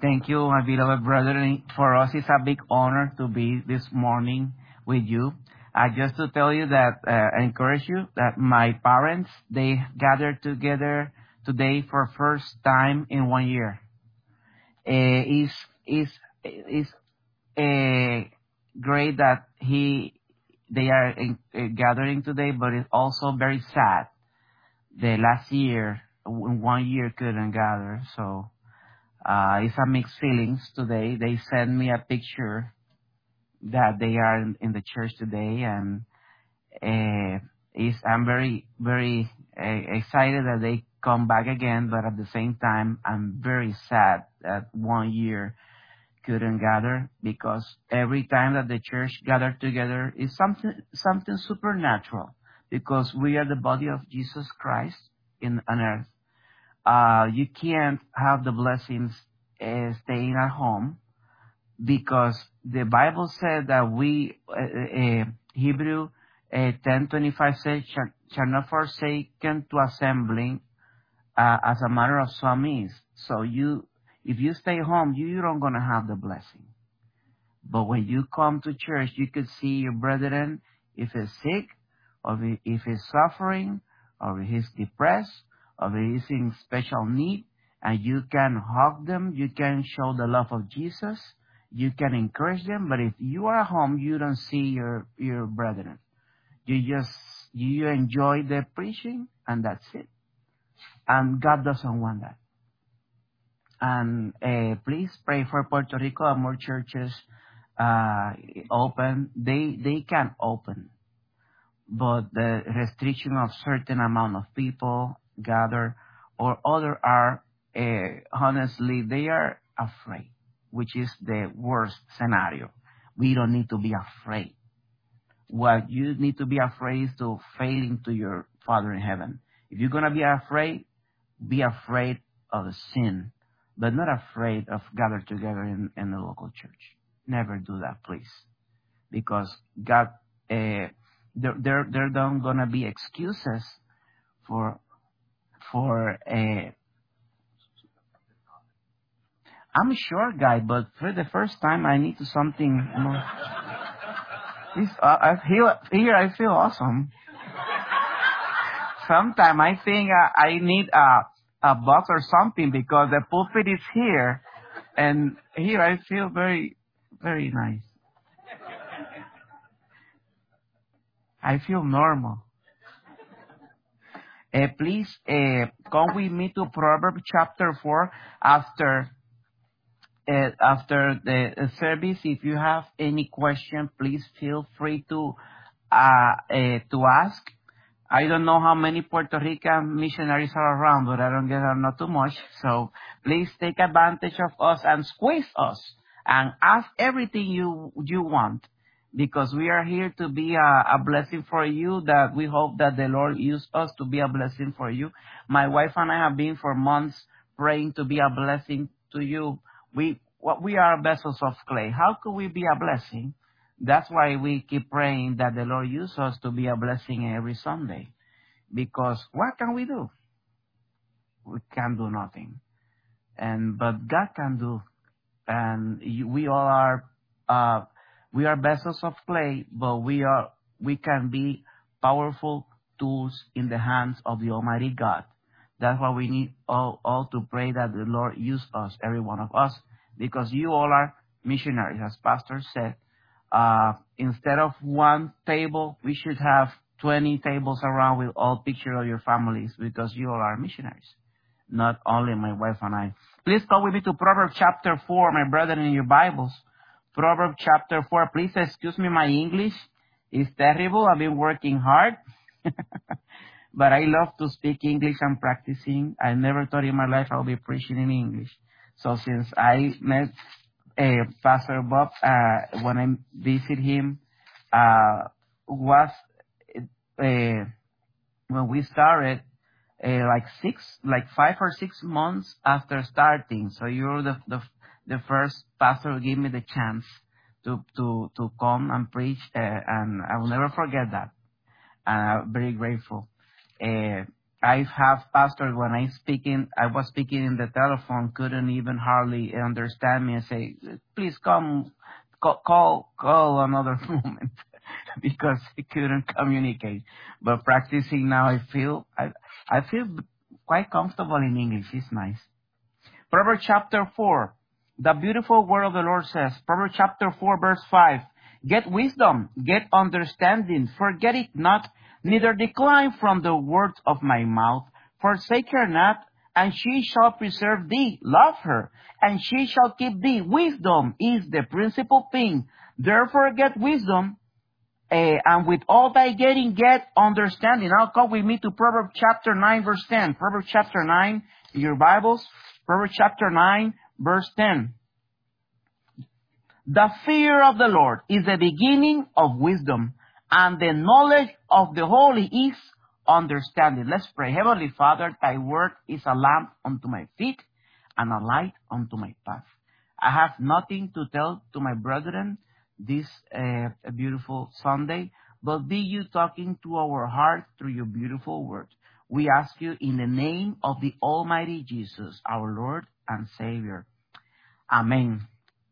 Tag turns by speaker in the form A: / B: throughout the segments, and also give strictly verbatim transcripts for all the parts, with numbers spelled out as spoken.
A: Thank you, my beloved brethren. For us, it's a big honor to be this morning with you. Uh, just to tell you that, uh, I encourage you that my parents, they gathered together today for first time in one year. Uh, is is is uh, great that he they are in, uh, gathering today, but it's also very sad. The last year, in one year, couldn't gather, so. Uh, it's a mixed feelings today. They sent me a picture that they are in, in the church today, and uh, is I'm very very uh, excited that they come back again. But at the same time, I'm very sad that one year couldn't gather, because every time that the church gathered together is something something supernatural, because we are the body of Jesus Christ in on earth. Uh, you can't have the blessings uh, staying at home, because the Bible said that we, uh, uh, Hebrew uh, ten twenty-five says, shall, shall not forsaken to assembling uh, as a matter of some is. So you, if you stay home, you, you're not going to have the blessing. But when you come to church, you could see your brethren, if he's sick, or if he's suffering, or if he's depressed, or if he's in special need, and you can hug them, you can show the love of Jesus, you can encourage them. But if you are at home, you don't see your, your brethren. You just, you enjoy the preaching, and that's it. And God doesn't want that. And uh, please pray for Puerto Rico and more churches uh, open. They they can open, but the restriction of certain amount of people gather or other are uh, honestly they are afraid, which is the worst scenario. We don't need to be afraid. What you need to be afraid is to failing to your Father in heaven. If you're gonna be afraid, be afraid of the sin, but not afraid of gathered together in, in the local church. Never do that, please, because God, uh, there, there, there don't gonna be excuses for, for, uh, I'm a short guy, but for the first time I need to something more. This, uh, I feel, here I feel awesome. Sometime I think uh, I need a, a box or something, because the pulpit is here, and here I feel very, very nice. I feel normal. Uh, please uh, come with me to Proverbs chapter four after uh, after the uh, service. If you have any question, please feel free to uh, uh, to ask. I don't know how many Puerto Rican missionaries are around, but I don't get not too much. So please take advantage of us and squeeze us and ask everything you you want, because we are here to be a, a blessing for you, that we hope that the Lord use us to be a blessing for you. My wife and I have been for months praying to be a blessing to you. We what we are vessels of clay. How could we be a blessing? That's why we keep praying that the Lord use us to be a blessing every Sunday. Because what can we do? We can do nothing. And but God can do. And you, we all are uh, we are vessels of clay, but we are we can be powerful tools in the hands of the Almighty God. That's why we need all, all to pray that the Lord use us, every one of us, because you all are missionaries, as Pastor said. Uh, instead of one table, we should have twenty tables around with all pictures of your families, because you all are missionaries, not only my wife and I. Please go with me to Proverbs chapter four, my brethren, in your Bibles. Proverbs chapter four. Please excuse me, my English is terrible. I've been working hard, but I love to speak English and practicing. I never thought in my life I'll be preaching in English. So since I met Uh, Pastor Bob, uh, when I visit him, uh, was, uh, when we started, uh, like six, like five or six months after starting. So you're the, the, the first pastor who gave me the chance to, to, to come and preach, uh, and I will never forget that. Uh, very grateful. Uh, I have pastors when I speaking, I was speaking in the telephone, couldn't even hardly understand me and say, please come, call, call, call another moment because I couldn't communicate. But practicing now, I feel, I, I feel quite comfortable in English. It's nice. Proverbs chapter four. The beautiful word of the Lord says, Proverbs chapter four, verse five, get wisdom, get understanding, forget it not, neither decline from the words of my mouth. Forsake her not, and she shall preserve thee. Love her, and she shall keep thee. Wisdom is the principal thing. Therefore get wisdom, uh, and with all thy getting, get understanding. Now come with me to Proverbs chapter nine, verse ten. Proverbs chapter nine, your Bibles. Proverbs chapter nine, verse ten. The fear of the Lord is the beginning of wisdom, and the knowledge of the holy is understanding. Let's pray. Heavenly Father, thy word is a lamp unto my feet and a light unto my path. I have nothing to tell to my brethren this uh, beautiful Sunday, but be you talking to our heart through your beautiful word. We ask you in the name of the Almighty Jesus, our Lord and Savior. Amen.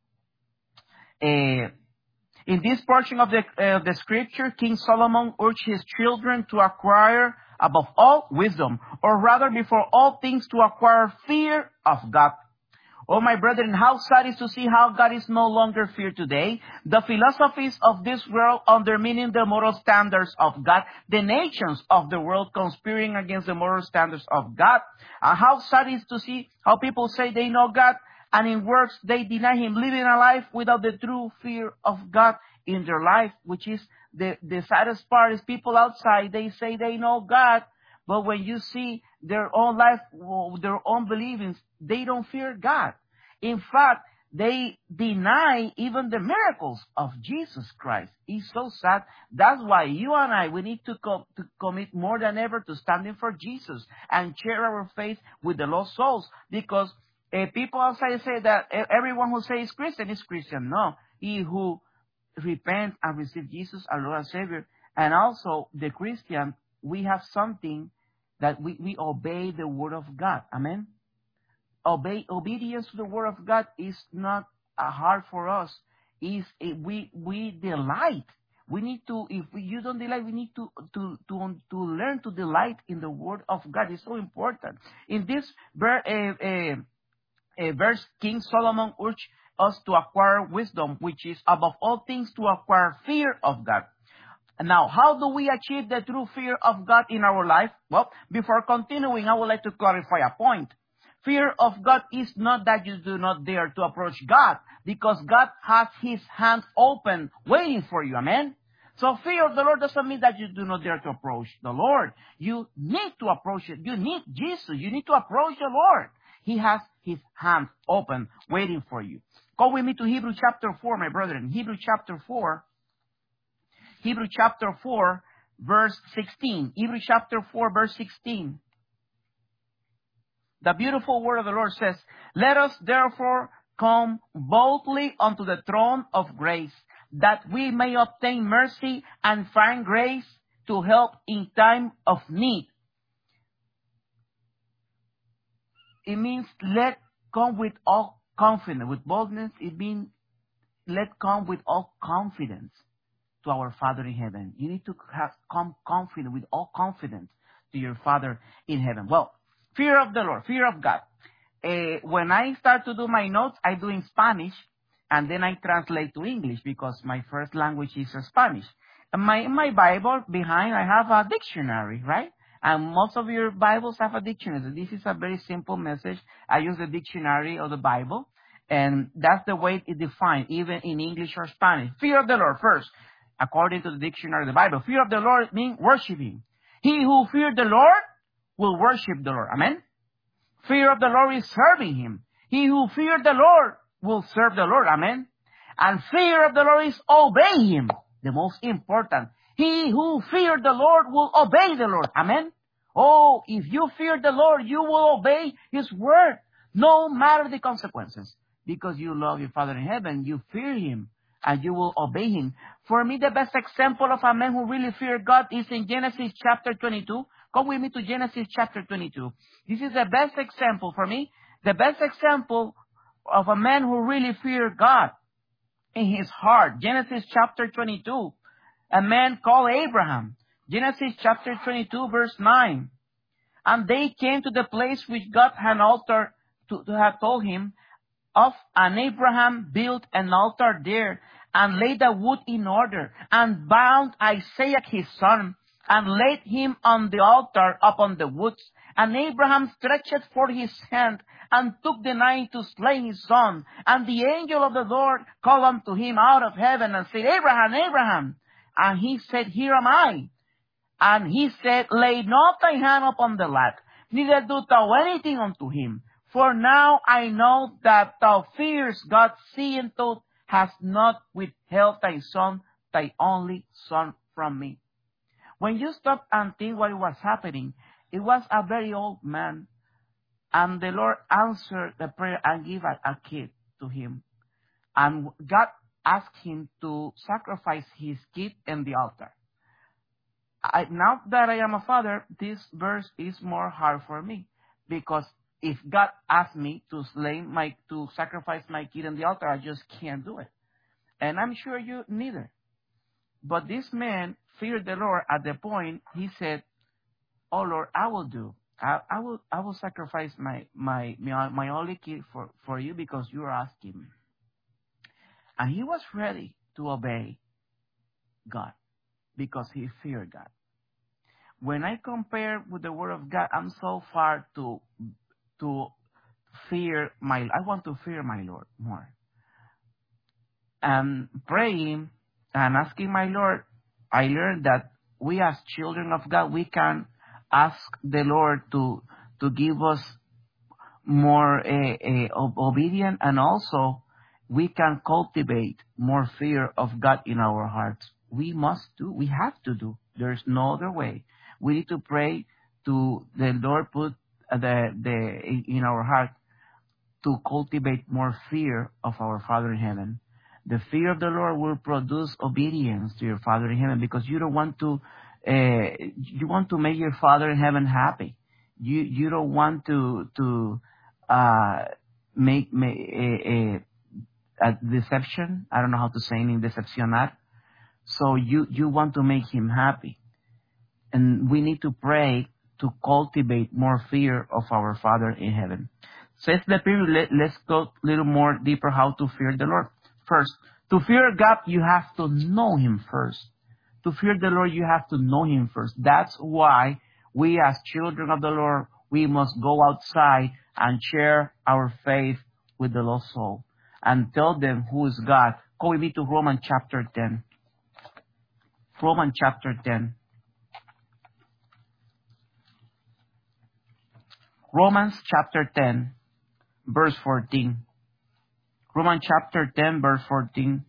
A: Uh, in this portion of the, uh, the scripture, King Solomon urged his children to acquire above all wisdom, or rather before all things to acquire fear of God. Oh, my brethren, how sad is to see how God is no longer feared today. The philosophies of this world undermining the moral standards of God. The nations of the world conspiring against the moral standards of God. And how sad is to see how people say they know God, and in works they deny Him, living a life without the true fear of God in their life, which is the, the saddest part is people outside, they say they know God, but when you see their own life, their own believings, they don't fear God. In fact, they deny even the miracles of Jesus Christ. It's so sad. That's why you and I, we need to, co- to commit more than ever to standing for Jesus and share our faith with the lost souls, because Uh, people outside say that everyone who says Christian is Christian. No. He who repent and receive Jesus as Lord and Savior. And also, the Christian, we have something that we, we obey the Word of God. Amen? Obey, obedience to the Word of God is not uh, hard for us. Is uh, we we delight. We need to, if we, you don't delight, we need to, to, to, to learn to delight in the Word of God. It's so important. In this ver, uh, uh, A verse, King Solomon urged us to acquire wisdom, which is above all things to acquire fear of God. Now, how do we achieve the true fear of God in our life? Well, before continuing, I would like to clarify a point. Fear of God is not that you do not dare to approach God, because God has His hands open, waiting for you. Amen? So fear of the Lord doesn't mean that you do not dare to approach the Lord. You need to approach it. You need Jesus. You need to approach the Lord. He has His hands open, waiting for you. Go with me to Hebrews chapter four, my brethren. Hebrews chapter four. Hebrews chapter four, verse sixteen. Hebrews chapter four, verse sixteen. The beautiful word of the Lord says, let us therefore come boldly unto the throne of grace, that we may obtain mercy and find grace to help in time of need. It means let come with all confidence. With boldness, it means let come with all confidence to our Father in heaven. You need to have come confident, with all confidence to your Father in heaven. Well, fear of the Lord, fear of God. Uh, when I start to do my notes, I do in Spanish, and then I translate to English, because my first language is Spanish. And my, in my Bible, behind, I have a dictionary, right? And most of your Bibles have a dictionary. This is a very simple message. I use the dictionary of the Bible, and that's the way it's defined, even in English or Spanish. Fear of the Lord, first, according to the dictionary of the Bible. Fear of the Lord means worshiping. He who fears the Lord will worship the Lord. Amen? Fear of the Lord is serving Him. He who fears the Lord will serve the Lord. Amen? And fear of the Lord is obey Him. The most important. He who fears the Lord will obey the Lord. Amen? Oh, if you fear the Lord, you will obey His word, no matter the consequences. Because you love your Father in heaven, you fear Him, and you will obey Him. For me, the best example of a man who really feared God is in Genesis chapter twenty-two, Go with me to Genesis chapter twenty-two. This is the best example for me, the best example of a man who really feared God in his heart. Genesis chapter twenty-two, a man called Abraham. Genesis chapter twenty-two, verse nine. And they came to the place which God had altered to, to have told him of, and Abraham built an altar there, and laid the wood in order, and bound Isaac his son, and laid him on the altar upon the woods. And Abraham stretched forth his hand, and took the knife to slay his son. And the angel of the Lord called unto him out of heaven, and said, Abraham, Abraham. And he said, Here am I. And he said, Lay not thy hand upon the lad, neither do thou anything unto him. For now I know that thou fearest God, seeing thou hast not withheld thy son, thy only son, from me. When you stop and think what was happening, it was a very old man, and the Lord answered the prayer and gave a, a kid to him. And God asked him to sacrifice his kid in the altar. I, now that I am a father, this verse is more hard for me, because if God asked me to slay my, to sacrifice my kid on the altar, I just can't do it. And I'm sure you neither. But this man feared the Lord at the point he said, Oh Lord, I will do. I, I will, I will sacrifice my, my, my, my only kid for, for you because you are asking me. And he was ready to obey God because he feared God. When I compare with the Word of God, I'm so far to, to fear my, I want to fear my Lord more. And praying and asking my Lord, I learned that we as children of God, we can ask the Lord to, to give us more uh, uh, obedience, and also we can cultivate more fear of God in our hearts. We must do, we have to do. There's no other way. We need to pray to the Lord put the, the, in our heart to cultivate more fear of our Father in heaven. The fear of the Lord will produce obedience to your Father in heaven, because you don't want to, uh, you want to make your Father in heaven happy. You, you don't want to, to, uh, make, make a, a, a deception. I don't know how to say in decepcionar. So you, you want to make him happy. And we need to pray to cultivate more fear of our Father in heaven. Says the period, let, let's go a little more deeper how to fear the Lord. First, to fear God, you have to know him first. To fear the Lord, you have to know him first. That's why we as children of the Lord, we must go outside and share our faith with the lost soul and tell them who is God. Go with me to Romans chapter ten. Romans chapter ten. Romans chapter ten, verse fourteen. Romans chapter ten, verse fourteen.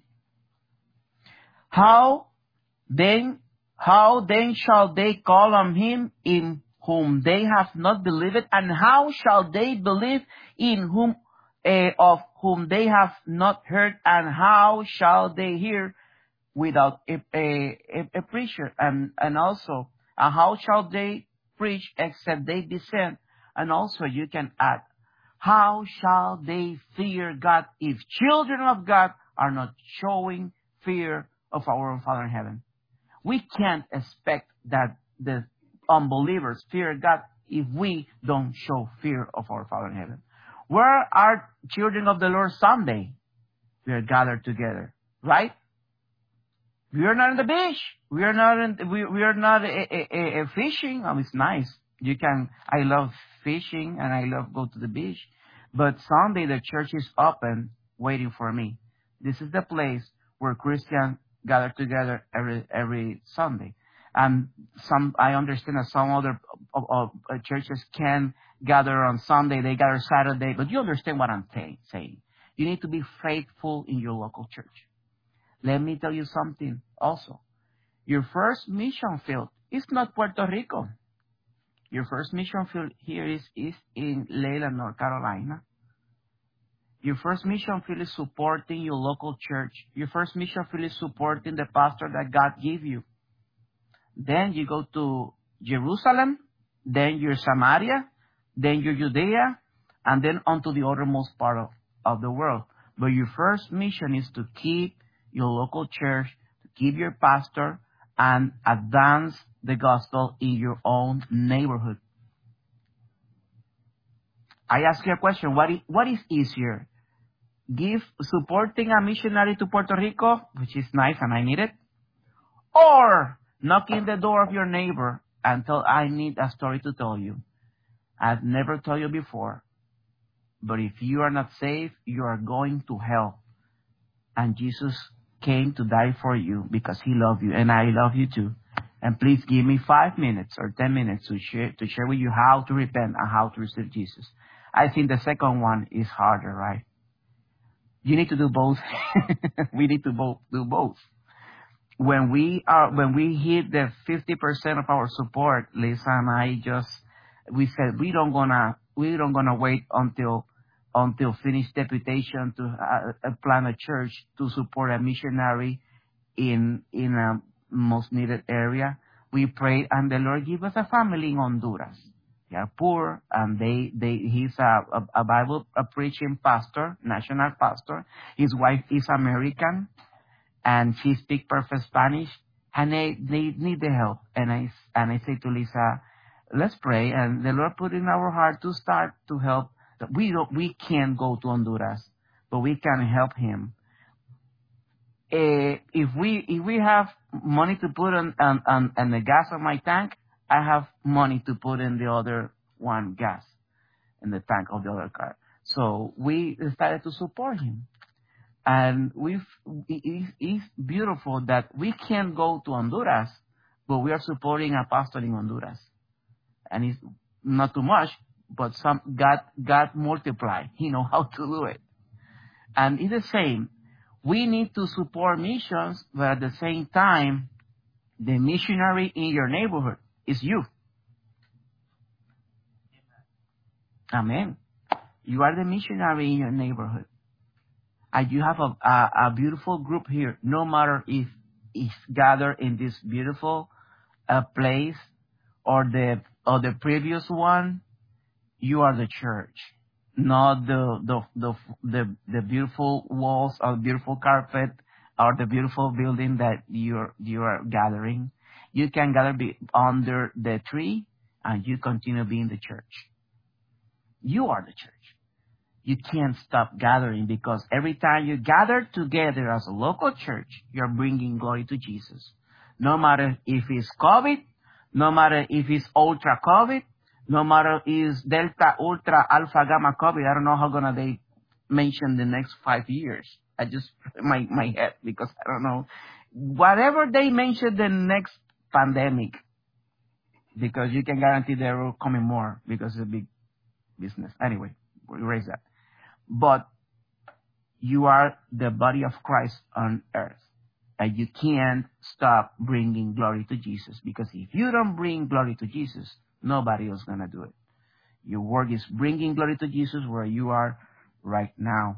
A: How then, how then shall they call on him in whom they have not believed? And how shall they believe in whom uh, of whom they have not heard? And how shall they hear without a, a, a, a preacher? And, and also, and how shall they preach except they be sent? And also you can add, how shall they fear God if children of God are not showing fear of our Father in heaven? We can't expect that the unbelievers fear God if we don't show fear of our Father in heaven. Where are children of the Lord Sunday? We are gathered together, right? We are not on the beach. We are not in, we, we are not a, a, a, a fishing. Oh, it's nice. You can, I love fishing and I love go to the beach. But Sunday the church is open waiting for me. This is the place where Christians gather together every every Sunday. And some, I understand that some other uh, uh, churches can gather on Sunday, they gather Saturday, but you understand what I'm t- saying. You need to be faithful in your local church. Let me tell you something also. Your first mission field is not Puerto Rico. Your first mission field here is, is in Leyland, North Carolina. Your first mission field is supporting your local church. Your first mission field is supporting the pastor that God gave you. Then you go to Jerusalem, then your Samaria, then your Judea, and then onto the uttermost part of, of the world. But your first mission is to keep your local church, to keep your pastor, and advance the gospel in your own neighborhood. I ask you a question. What is, what is easier? Give, supporting a missionary to Puerto Rico, which is nice and I need it, or knocking the door of your neighbor and tell, I need a story to tell you. I've never told you before, but if you are not saved, you are going to hell. And Jesus came to die for you because he loved you, and I love you too. And please give me five minutes or ten minutes to share, to share with you how to repent and how to receive Jesus. I think the second one is harder, right? You need to do both. We need to both do both. When we are, when we hit the fifty percent of our support, Lisa and I just, we said we don't gonna, we don't gonna wait until, until finish deputation to uh, uh, plan a church to support a missionary in, in a most needed area. We prayed and the Lord gave us a family in Honduras. They are poor, and they, they, he's a, a, a Bible a preaching pastor, national pastor. His wife is American, and she speaks perfect Spanish, and they, they need the help. And I, and I say to Lisa, let's pray, and the Lord put in our heart to start to help. We don't, we can't go to Honduras, but we can help him. Uh, if we, if we have money to put on, on, on, on the gas on my tank, I have money to put in the other one gas in the tank of the other car. So we decided to support him. And we've, it's beautiful that we can't go to Honduras, but we are supporting a pastor in Honduras. And it's not too much, but some, God, God multiply. He know how to do it. And it's the same. We need to support missions, but at the same time, the missionary in your neighborhood is you. Amen. You are the missionary in your neighborhood. And you have a, a, a beautiful group here. No matter if it's gathered in this beautiful uh, place or the or the previous one, you are the church. Not the the the the, the beautiful walls or beautiful carpet or the beautiful building that you're you are gathering. You can gather be under the tree, and you continue being the church. You are the church. You can't stop gathering, because every time you gather together as a local church, you're bringing glory to Jesus. No matter if it's COVID, no matter if it's ultra COVID, no matter if it's Delta, Ultra, Alpha, Gamma COVID. I don't know how gonna they mention the next five years. I just my my head, because I don't know. Whatever they mention the next pandemic, because you can guarantee there will come more, because it's a big business. Anyway, we erase that. But you are the body of Christ on earth, and you can't stop bringing glory to Jesus, because if you don't bring glory to Jesus, nobody else is going to do it. Your work is bringing glory to Jesus where you are right now.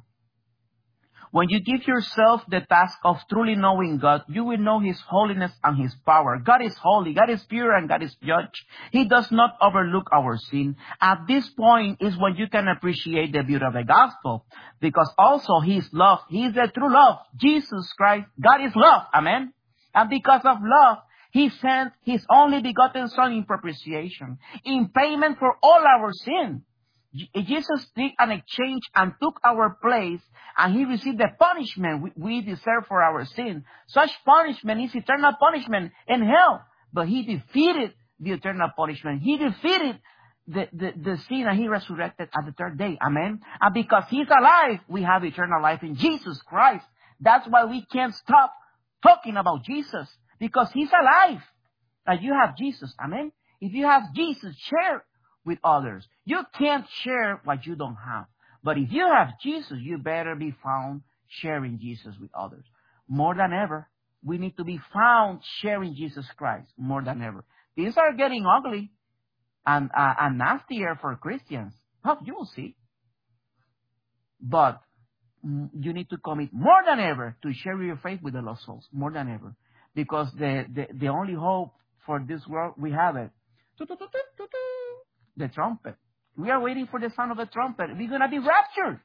A: When you give yourself the task of truly knowing God, you will know His holiness and His power. God is holy, God is pure, and God is judge. He does not overlook our sin. At this point is when you can appreciate the beauty of the gospel, because also He is love. He is the true love. Jesus Christ, God is love. Amen. And because of love, He sent His only begotten Son in propitiation, in payment for all our sin. Jesus did an exchange and took our place, and He received the punishment we deserve for our sin. Such punishment is eternal punishment in hell. But He defeated the eternal punishment. He defeated the, the, the sin, and He resurrected at the third day. Amen. And because He's alive, we have eternal life in Jesus Christ. That's why we can't stop talking about Jesus, because He's alive. And you have Jesus. Amen. If you have Jesus, share with others. You can't share what you don't have. But if you have Jesus, you better be found sharing Jesus with others. More than ever, we need to be found sharing Jesus Christ more than ever. Things are getting ugly and, uh, and nastier for Christians. Oh, you will see. But you need to commit more than ever to share your faith with the lost souls. More than ever. Because the, the, the only hope for this world, we have it. the trumpet. We are waiting for the sound of the trumpet. We're going to be raptured.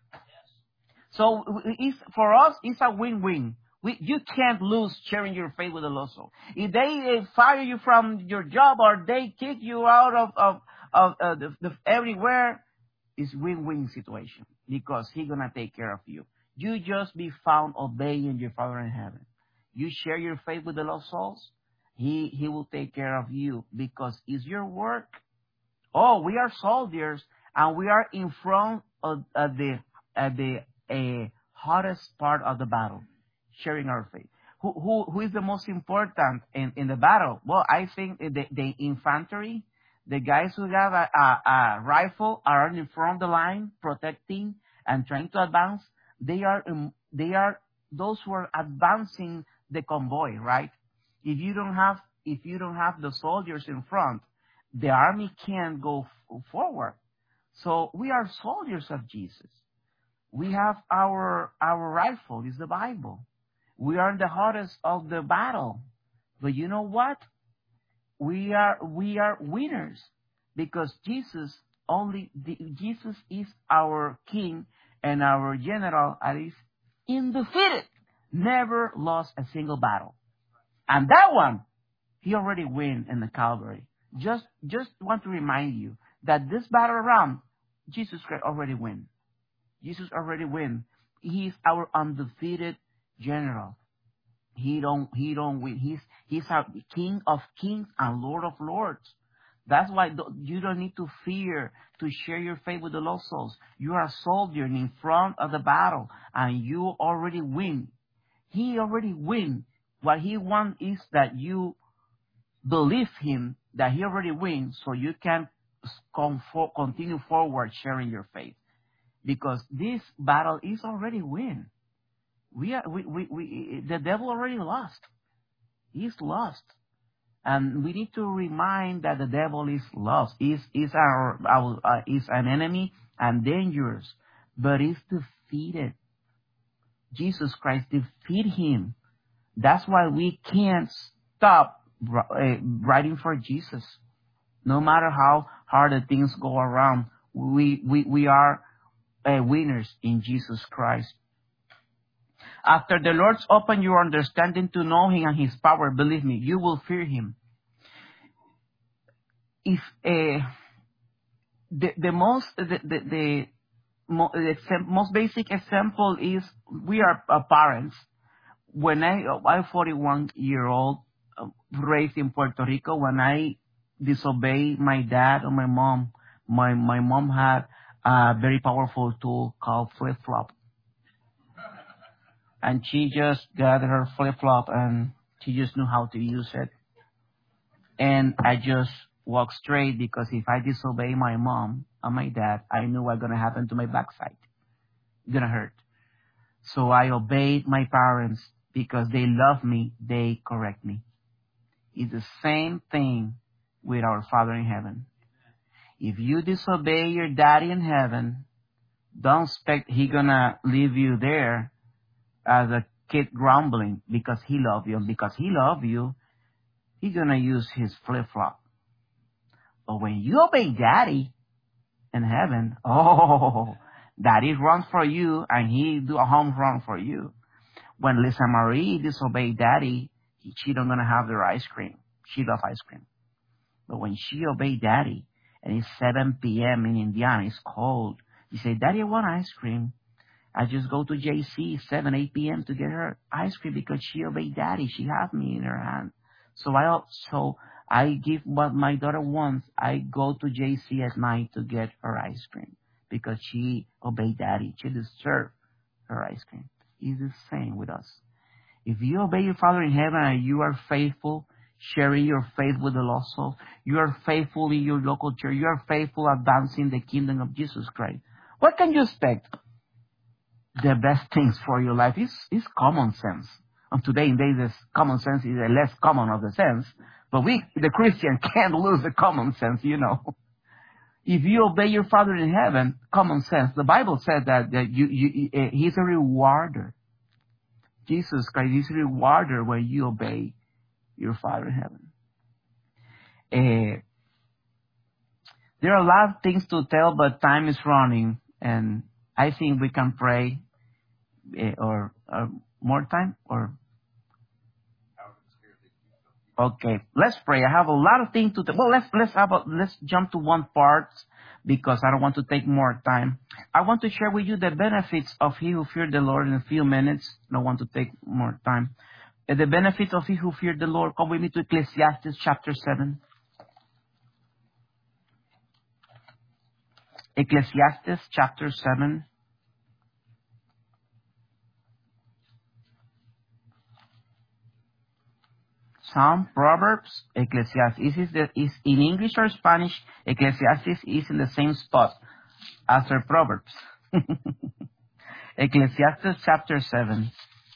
A: So it's, for us, it's a win-win. We, you can't lose sharing your faith with the lost soul. If they uh, fire you from your job or they kick you out of, of, of uh, the, the, everywhere, it's win-win situation because He's going to take care of you. You just be found obeying your Father in heaven. You share your faith with the lost souls, He, he will take care of you because it's your work. Oh, we are soldiers and we are in front of uh, the, uh, the uh, hottest part of the battle. Sharing our faith. Who, who, who is the most important in, in the battle? Well, I think the, the infantry, the guys who have a, a, a rifle are in front of the line, protecting and trying to advance. They are, um, they are those who are advancing the convoy, right? If you don't have, if you don't have the soldiers in front, the army can't go f- forward. So we are soldiers of Jesus. We have our, our rifle is the Bible. We are the hottest of the battle. But you know what? We are, we are winners because Jesus only, the, Jesus is our king and our general and is undefeated. Never lost a single battle. And that one, He already won in the Calvary. Just, just want to remind you that this battle around, Jesus Christ already won. Jesus already won. He is our undefeated general. He don't, he don't win. He's, he's our King of kings and Lord of lords. That's why you don't need to fear to share your faith with the lost souls. You are a soldier in front of the battle and you already win. He already win. What He wants is that you believe Him, that He already wins, so you can come for, continue forward sharing your faith. Because this battle is already win. We are, we, we, we, the devil already lost. He's lost. And we need to remind that the devil is lost. Is is our, our uh, is an enemy and dangerous, but is defeated. Jesus Christ defeated him. That's why we can't stop uh, writing for Jesus. No matter how hard the things go around, we we we are uh, winners in Jesus Christ. After the Lord's open your understanding to know Him and His power, believe me, you will fear Him. If uh, the the most the the, the, mo, the most basic example is we are uh, parents. When I I'm forty-one year old, uh, raised in Puerto Rico, when I disobey my dad or my mom, my my mom had a very powerful tool called flip flop. And she just got her flip-flop and she just knew how to use it. And I just walked straight because if I disobey my mom and my dad, I knew what was going to happen to my backside. It's going to hurt. So I obeyed my parents because they love me, they correct me. It's the same thing with our Father in heaven. If you disobey your daddy in heaven, don't expect He's going to leave you there as a kid grumbling because He loves you. And because He loves you, He's going to use His flip-flop. But when you obey Daddy in heaven, oh, Daddy runs for you and He do a home run for you. When Lisa Marie disobeyed Daddy, she don't going to have their ice cream. She loves ice cream. But when she obeyed Daddy, and it's seven p.m. in Indiana, it's cold, she said, Daddy, I want ice cream. I just go to J C seven, eight p.m. to get her ice cream because she obeyed Daddy. She has me in her hand. So I so I give what my daughter wants. I go to J C at night to get her ice cream because she obeyed Daddy. She deserves her ice cream. It's the same with us. If you obey your Father in heaven and you are faithful, sharing your faith with the lost soul, you are faithful in your local church, you are faithful advancing the kingdom of Jesus Christ, what can you expect? The best things for your life is, is common sense. And today in days, common sense is a less common of the sense. But we, the Christian, can't lose the common sense, you know. If you obey your Father in heaven, common sense. The Bible said that, that you, you, uh, He's a rewarder. Jesus Christ is a rewarder when you obey your Father in heaven. Uh, There are a lot of things to tell, but time is running, and I think we can pray eh, or, or more time or okay. Let's pray. I have a lot of things to tell. Well, let's let's have a, let's jump to one part because I don't want to take more time. I want to share with you the benefits of he who feared the Lord in a few minutes. I don't want to take more time. Uh, The benefits of he who feared the Lord. Come with me to Ecclesiastes chapter seven. Ecclesiastes chapter seven. Psalm, Proverbs, Ecclesiastes. Is, the, is in English or Spanish, Ecclesiastes is in the same spot as the Proverbs. Ecclesiastes chapter seven.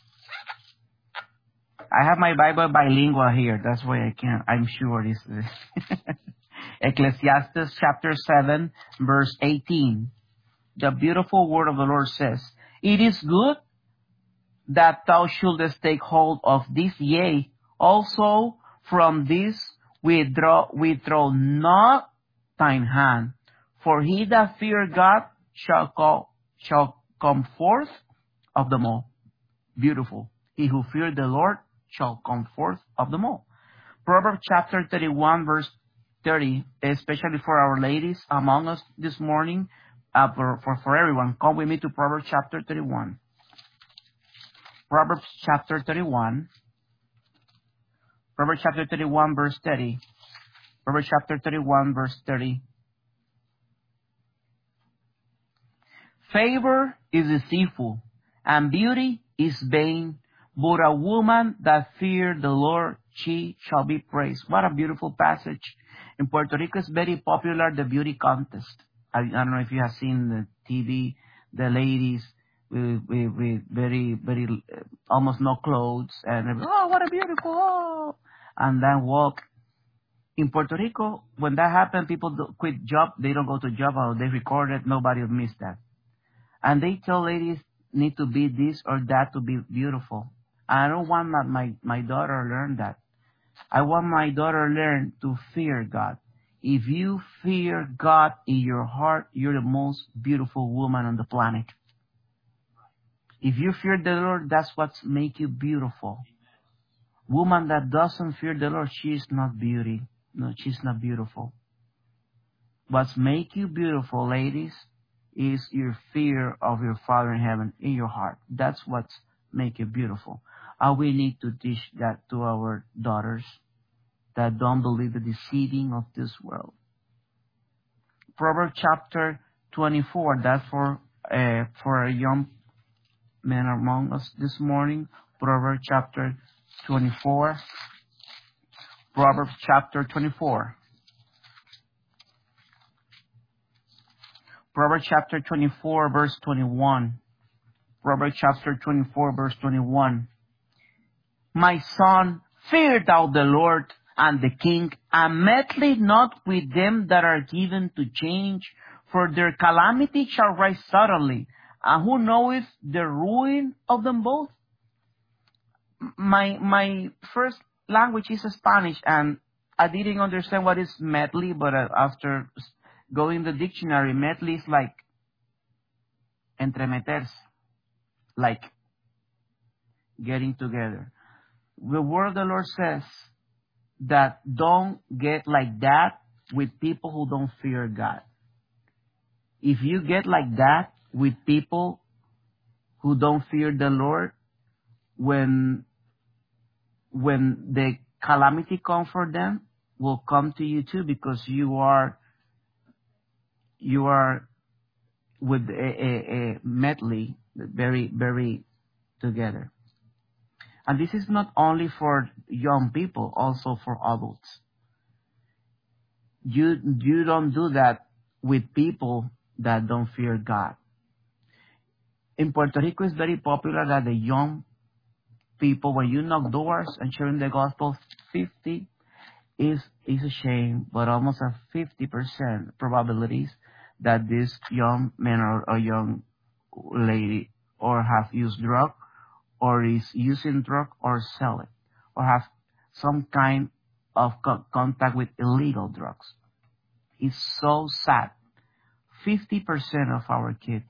A: I have my Bible bilingual here. That's why I can. I'm sure this is. Ecclesiastes chapter seven, verse eighteen. The beautiful word of the Lord says, "It is good that thou shouldest take hold of this, yea, also from this withdraw, withdraw not thine hand. For he that fear God shall, call, shall come forth of them all." Beautiful. He who feared the Lord shall come forth of them all. Proverbs chapter thirty-one, verse thirty, especially for our ladies among us this morning, uh, for, for, for everyone. Come with me to Proverbs chapter thirty-one. Proverbs chapter thirty-one. Proverbs chapter thirty-one, verse thirty. Proverbs chapter thirty-one, verse thirty. Favor is deceitful, and beauty is vain, but a woman that fear the Lord, she shall be praised. What a beautiful passage. In Puerto Rico, it's very popular, the beauty contest. I, I don't know if you have seen the T V, the ladies with, with, with very, very, uh, almost no clothes, and they're, oh, what a beautiful, oh, and then walk. In Puerto Rico, when that happens, people do quit job, they don't go to job, or they record it, nobody will miss that. And they tell ladies need to be this or that to be beautiful. I don't want my, my, my daughter to learn that. I want my daughter to learn to fear God. If you fear God in your heart, you're the most beautiful woman on the planet. If you fear the Lord, that's what makes you beautiful. Woman that doesn't fear the Lord, she is not beauty. No, she's not beautiful. What's make you beautiful, ladies, is your fear of your Father in heaven in your heart. That's what's make you beautiful. And we need to teach that to our daughters that don't believe the deceiving of this world. Proverbs chapter twenty-four, that's for uh, for a young men among us this morning. Proverbs chapter twenty-four. Proverbs chapter twenty-four. Proverbs chapter twenty-four, verse twenty-one. Proverbs chapter twenty-four, verse twenty-one. My son, fear thou the Lord and the king, and meddle not with them that are given to change, for their calamity shall rise suddenly, and who knoweth the ruin of them both? My my first language is Spanish, and I didn't understand what is meddle, but uh, after going the dictionary, meddle is like entremeterse, like getting together. The word of the Lord says that don't get like that with people who don't fear God. If you get like that with people who don't fear the Lord, when when the calamity comes for them, will come to you too, because you are you are with a, a, a medley, very very together. And this is not only for young people, also for adults. You you don't do that with people that don't fear God. In Puerto Rico, it's very popular that the young people, when you knock doors and sharing the gospel, fifty is is a shame, but almost a fifty percent probabilities that this young man or a young lady or have used drug, or is using drug, or sell it, or have some kind of co- contact with illegal drugs. is so sad. fifty percent of our kids.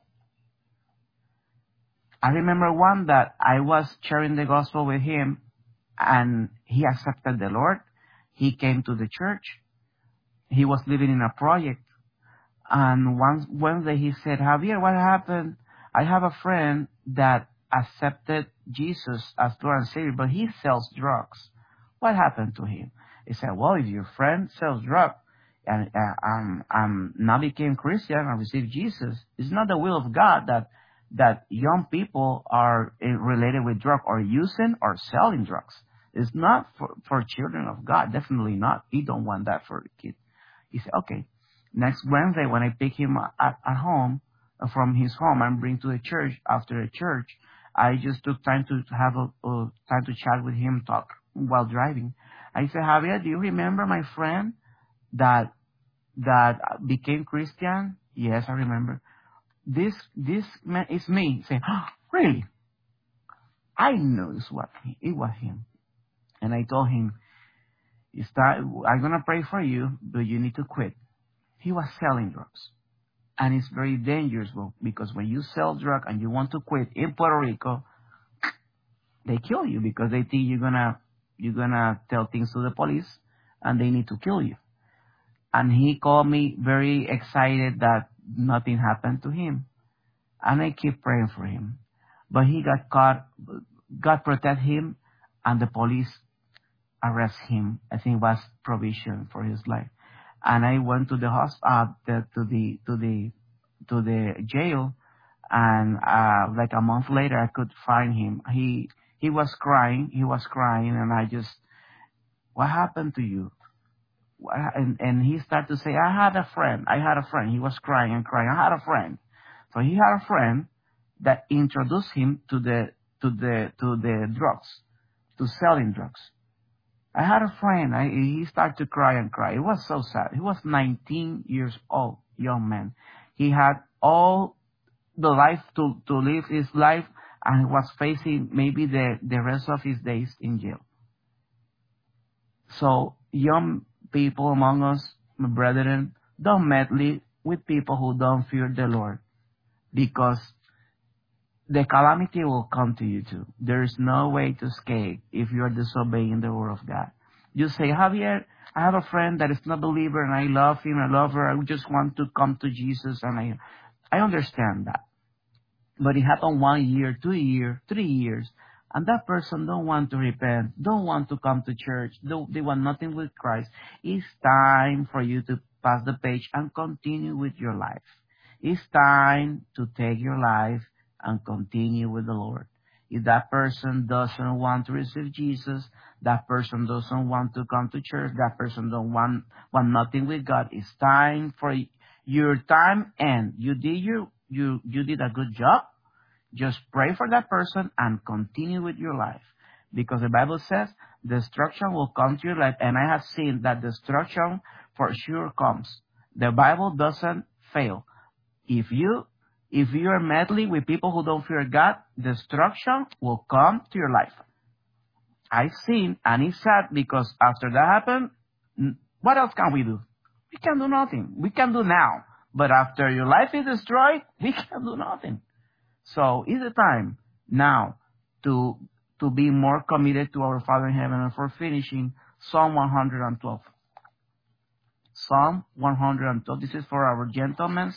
A: I remember one that I was sharing the gospel with him, and he accepted the Lord. He came to the church. He was living in a project. And one Wednesday he said, Javier, what happened? I have a friend that accepted Jesus as Lord and Savior, but he sells drugs. What happened to him? He said, well, if your friend sells drugs and uh, um, um, now became Christian and received Jesus, it's not the will of God that that young people are uh, related with drug or using or selling drugs. It's not for, for children of God. Definitely not. He don't want that for the kid. He said, okay, next Wednesday when I pick him at, at home, uh, from his home and bring to the church, after the church, I just took time to have a, uh, time to chat with him, talk while driving. I said, Javier, do you remember my friend that, that became Christian? Yes, I remember. This, this man is me. Saying, oh, really? I know it's what, it was him. And I told him, it's time, I'm going to pray for you, but you need to quit. He was selling drugs. And it's very dangerous, bro, because when you sell drugs and you want to quit in Puerto Rico, they kill you because they think you're going to, you're going to tell things to the police and they need to kill you. And he called me very excited that nothing happened to him. And I keep praying for him. But he got caught, God protect him, and the police arrest him. I think it was provision for his life. And I went to the hospital, uh, the, to the, to the, to the jail, and, uh, like a month later I could find him. He, he was crying, he was crying, and I just, what happened to you? And, and he started to say, I had a friend, I had a friend. He was crying and crying, I had a friend. So he had a friend that introduced him to the, to the, to the drugs, to selling drugs. I had a friend. I, he started to cry and cry. It was so sad. He was nineteen years old, young man. He had all the life to, to live his life, and was facing maybe the, the rest of his days in jail. So young people among us, my brethren, don't meddle with people who don't fear the Lord, because the calamity will come to you too. There is no way to escape if you are disobeying the word of God. You say, Javier, I have a friend that is not a believer and I love him, I love her, I just want to come to Jesus, and I I understand that. But it happened one year, two years, three years, and that person don't want to repent, don't want to come to church, don't, they want nothing with Christ. It's time for you to pass the page and continue with your life. It's time to take your life and continue with the Lord. If that person doesn't want to receive Jesus, that person doesn't want to come to church, that person don't want, want nothing with God, it's time for your time end. You did your, you, you did a good job. Just pray for that person and continue with your life. Because the Bible says destruction will come to your life, and I have seen that destruction for sure comes. The Bible doesn't fail. If you If you are meddling with people who don't fear God, destruction will come to your life. I've seen, and it's sad because after that happened, what else can we do? We can do nothing. We can do now. But after your life is destroyed, we can do nothing. So it's the time now to to be more committed to our Father in heaven. And for finishing, Psalm one hundred twelve. Psalm one hundred twelve. This is for our gentlemen.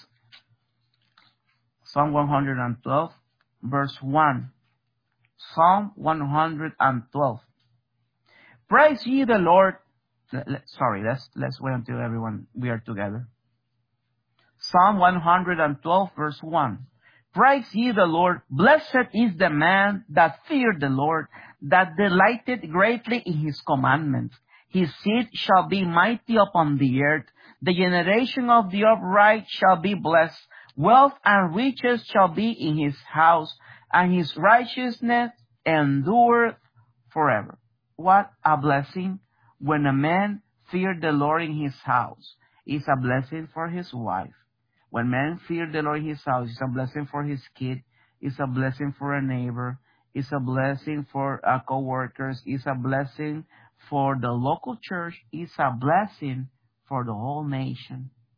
A: Psalm one hundred twelve, verse one. Psalm one hundred twelve. Praise ye the Lord. Let, let, sorry, let's let's wait until everyone we are together. Psalm one hundred twelve, verse one. Praise ye the Lord. Blessed is the man that feared the Lord, that delighted greatly in his commandments. His seed shall be mighty upon the earth. The generation of the upright shall be blessed. Wealth and riches shall be in his house, and his righteousness endureth forever. What a blessing when a man feared the Lord in his house. It's a blessing for his wife. When men fear the Lord in his house, it's a blessing for his kid. It's a blessing for a neighbor. It's a blessing for uh, co-workers. It's a blessing for the local church. It's a blessing for the whole nation.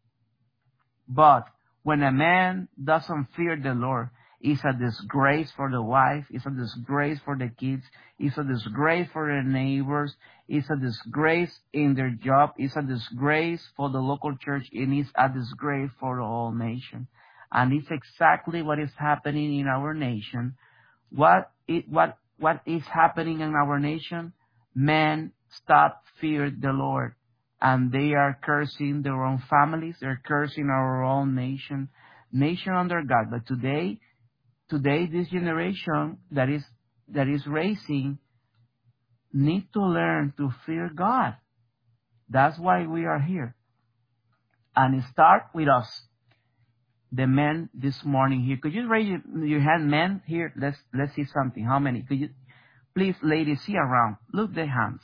A: But when a man doesn't fear the Lord, it's a disgrace for the wife, it's a disgrace for the kids, it's a disgrace for the neighbors, it's a disgrace in their job, it's a disgrace for the local church, and it's a disgrace for the whole nation. And it's exactly what is happening in our nation. What it, what, what is happening in our nation? Men stop fear the Lord, and they are cursing their own families. They're cursing our own nation, nation under God. But today, today, this generation that is that is raising need to learn to fear God. That's why we are here, and it start with us. The men this morning here. Could you raise your, your hand, men here? Let's let's see something. How many? Could you please, ladies, see around? Look the hands.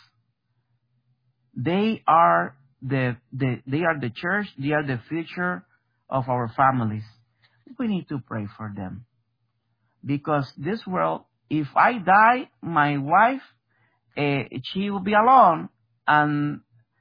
A: They are the the they are the church. They are the future of our families. We need to pray for them, because this world, if I die, my wife, uh, she will be alone, and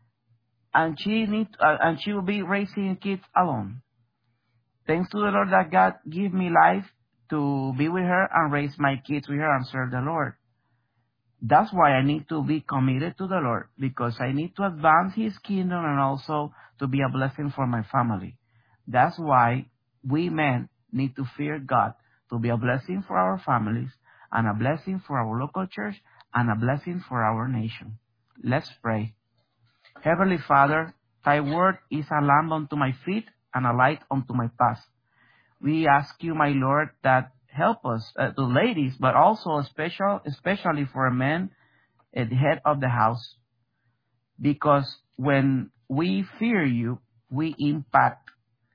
A: and she need uh, and she will be raising kids alone. Thanks to the Lord that God give me life to be with her and raise my kids with her and serve the Lord. That's why I need to be committed to the Lord, because I need to advance His kingdom and also to be a blessing for my family. That's why we men need to fear God, to be a blessing for our families and a blessing for our local church and a blessing for our nation. Let's pray. Heavenly Father, Thy word is a lamp unto my feet and a light unto my path. We ask you, my Lord, that help us, uh, the ladies, but also special, especially for a man at the head of the house. Because when we fear you, we impact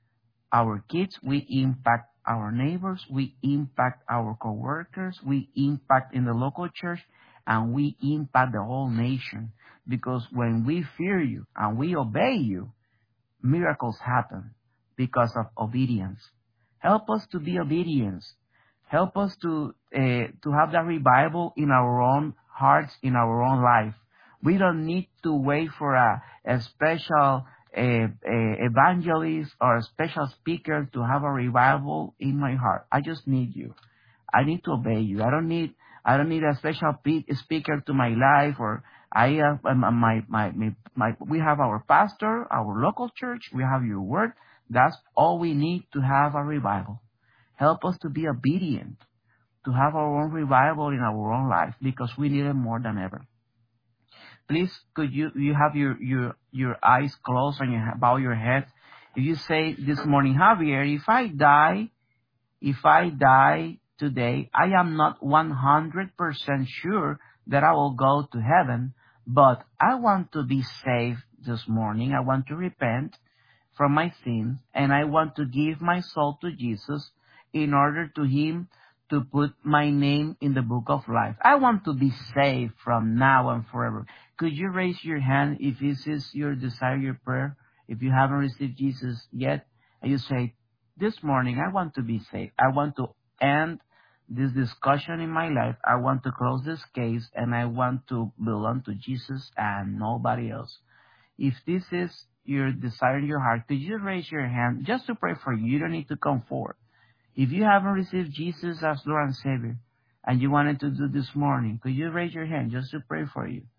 A: our kids, we impact our neighbors, we impact our co-workers, we impact in the local church, and we impact the whole nation. Because when we fear you and we obey you, miracles happen because of obedience. Help us to be obedient. Help us to uh, to have that revival in our own hearts, in our own life. We don't need to wait for a, a special uh, uh, evangelist or a special speaker to have a revival in my heart. I just need you. I need to obey you. I don't need I don't need a special speaker to my life, or I have uh, my, my my my. We have our pastor, our local church. We have your word. That's all we need to have a revival. Help us to be obedient, to have our own revival in our own life, because we need it more than ever. Please, could you you have your your your eyes closed and you bow your head? If you say this morning, Javier, if I die, if I die today, I am not one hundred percent sure that I will go to heaven, but I want to be saved this morning. I want to repent from my sins, and I want to give my soul to Jesus in order to Him to put my name in the book of life. I want to be saved from now and forever. Could you raise your hand if this is your desire, your prayer? If you haven't received Jesus yet, and you say, this morning I want to be saved. I want to end this discussion in my life. I want to close this case, and I want to belong to Jesus and nobody else. If this is your desire in your heart, could you raise your hand just to pray for you? You don't need to come forward. If you haven't received Jesus as Lord and Savior, and you wanted to do this morning, could you raise your hand just to pray for you?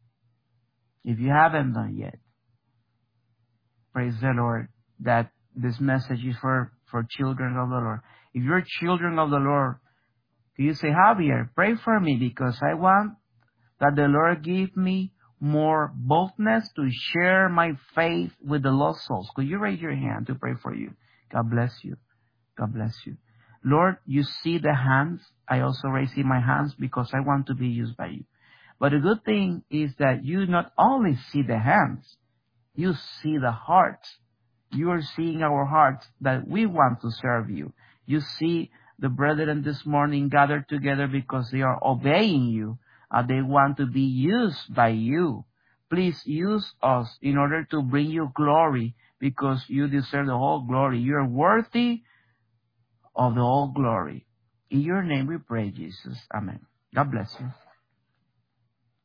A: If you haven't done yet, praise the Lord that this message is for, for children of the Lord. If you're children of the Lord, could you say, Javier, pray for me, because I want that the Lord give me more boldness to share my faith with the lost souls. Could you raise your hand to pray for you? God bless you. God bless you. Lord, you see the hands. I also raise my hands because I want to be used by you. But the good thing is that you not only see the hands, you see the hearts. You are seeing our hearts that we want to serve you. You see the brethren this morning gathered together because they are obeying you. Uh, they want to be used by you. Please use us in order to bring you glory, because you deserve the whole glory. You are worthy of the whole glory. In your name we pray, Jesus. Amen. God bless you.